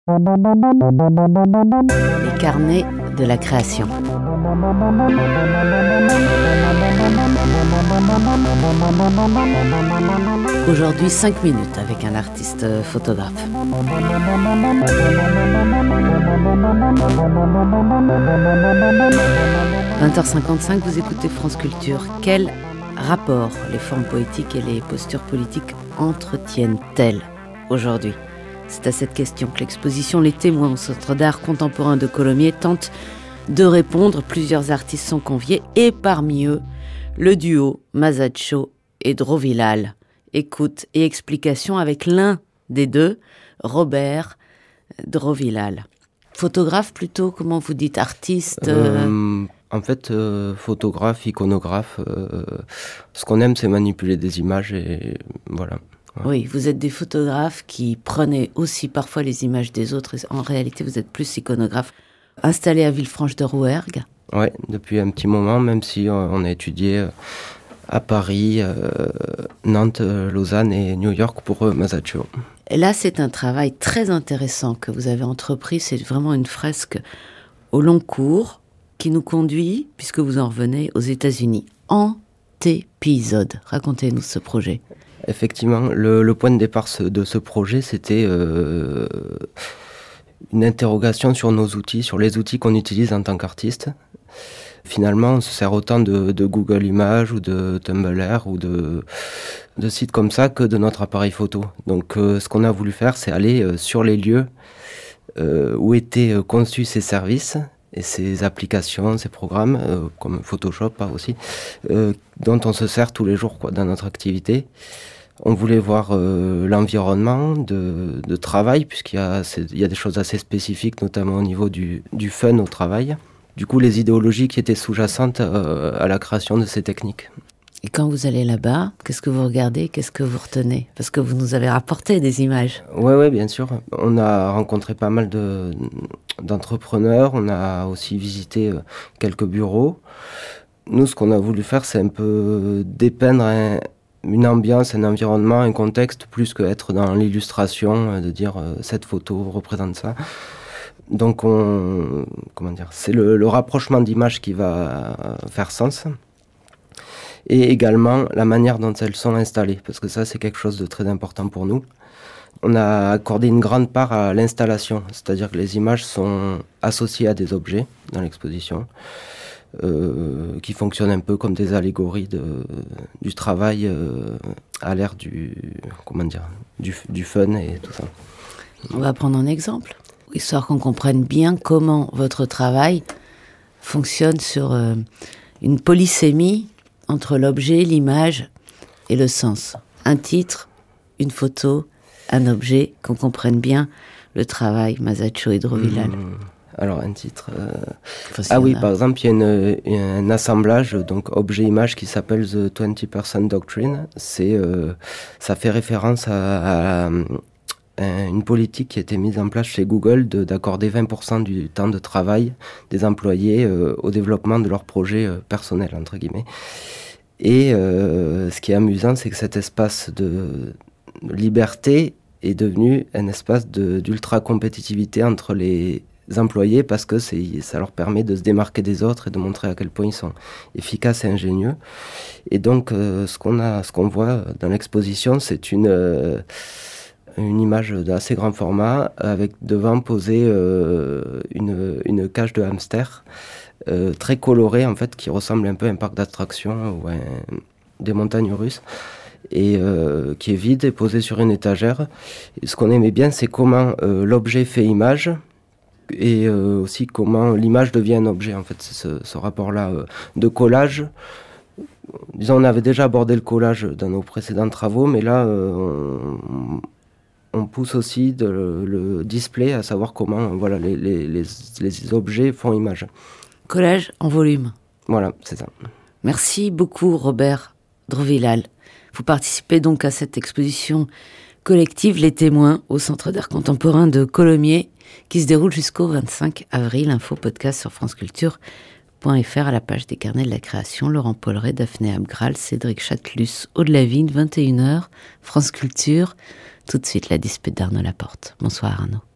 Les carnets de la création. Aujourd'hui, 5 minutes avec un artiste photographe. 20h55, vous écoutez France Culture. Quel rapport les formes poétiques et les postures politiques entretiennent-elles aujourd'hui ? C'est à cette question que l'exposition Les Témoins au Centre d'art contemporain de Colomiers tente de répondre. Plusieurs artistes sont conviés et parmi eux, le duo Masaccio et Drovillal. Écoute et explication avec l'un des deux, Robert Drovillal. Photographe plutôt, comment vous dites, artiste En fait, photographe, iconographe, ce qu'on aime c'est manipuler des images et voilà. Oui, vous êtes des photographes qui prenaient aussi parfois les images des autres. En réalité, vous êtes plus iconographe. Installé à Villefranche-de-Rouergue. Oui, depuis un petit moment, même si on a étudié à Paris, Nantes, Lausanne et New York pour Masaccio. Et là, c'est un travail très intéressant que vous avez entrepris. C'est vraiment une fresque au long cours qui nous conduit, puisque vous en revenez, aux États-Unis. Antépisode. Racontez-nous ce projet. Effectivement, le point de départ de ce projet, c'était une interrogation sur nos outils, sur les outils qu'on utilise en tant qu'artiste. Finalement, on se sert autant de Google Images ou de Tumblr ou de sites comme ça que de notre appareil photo. Donc, ce qu'on a voulu faire, c'est aller sur les lieux où étaient conçus ces services et ces applications, ces programmes, comme Photoshop aussi, dont on se sert tous les jours dans notre activité. On voulait voir l'environnement de travail, puisqu'il y a des choses assez spécifiques, notamment au niveau du fun au travail. Du coup, les idéologies qui étaient sous-jacentes à la création de ces techniques. Et quand vous allez là-bas, qu'est-ce que vous regardez, qu'est-ce que vous retenez ? Parce que vous nous avez rapporté des images. Oui, bien sûr. On a rencontré pas mal d'entrepreneurs, on a aussi visité quelques bureaux. Nous, ce qu'on a voulu faire, c'est un peu dépeindre une ambiance, un environnement, un contexte, plus qu'être dans l'illustration, de dire cette photo représente ça. Donc, c'est le rapprochement d'images qui va faire sens. Et également la manière dont elles sont installées, parce que ça, c'est quelque chose de très important pour nous. On a accordé une grande part à l'installation, c'est-à-dire que les images sont associées à des objets dans l'exposition, qui fonctionnent un peu comme des allégories du travail à l'ère du fun et tout ça. On va prendre un exemple, histoire qu'on comprenne bien comment votre travail fonctionne sur une polysémie entre l'objet, l'image et le sens. Un titre, une photo, un objet, qu'on comprenne bien le travail Masaccio et Drovillal. Alors un titre... par exemple, il y a un assemblage, donc objet-image, qui s'appelle The 20% Doctrine. Ça fait référence à une politique qui a été mise en place chez Google d'accorder 20% du temps de travail des employés au développement de leurs projets personnels, entre guillemets. Et ce qui est amusant, c'est que cet espace de liberté est devenu un espace d'ultra-compétitivité entre les employés, parce que ça leur permet de se démarquer des autres et de montrer à quel point ils sont efficaces et ingénieux. Et donc, ce qu'on voit dans l'exposition, c'est une image d'assez grand format, avec devant posé une cage de hamster très colorée, en fait, qui ressemble un peu à un parc d'attractions ou des montagnes russes, et qui est vide et posée sur une étagère. Et ce qu'on aimait bien, c'est comment l'objet fait image, et aussi comment l'image devient un objet, en fait. C'est ce rapport-là de collage. Disons, on avait déjà abordé le collage dans nos précédents travaux, mais là, on pousse aussi le display, à savoir comment les objets font image. Collage en volume. Voilà, c'est ça. Merci beaucoup, Robert Drovillal. Vous participez donc à cette exposition collective Les Témoins au Centre d'art contemporain de Colomiers, qui se déroule jusqu'au 25 avril. Info podcast sur franceculture.fr à la page des carnets de la création. Laurent Polleret, Daphné Abgral, Cédric Chatelus, Aude Lavigne, 21h, France Culture. Tout de suite, la dispute d'Arnaud Laporte. Bonsoir Arnaud.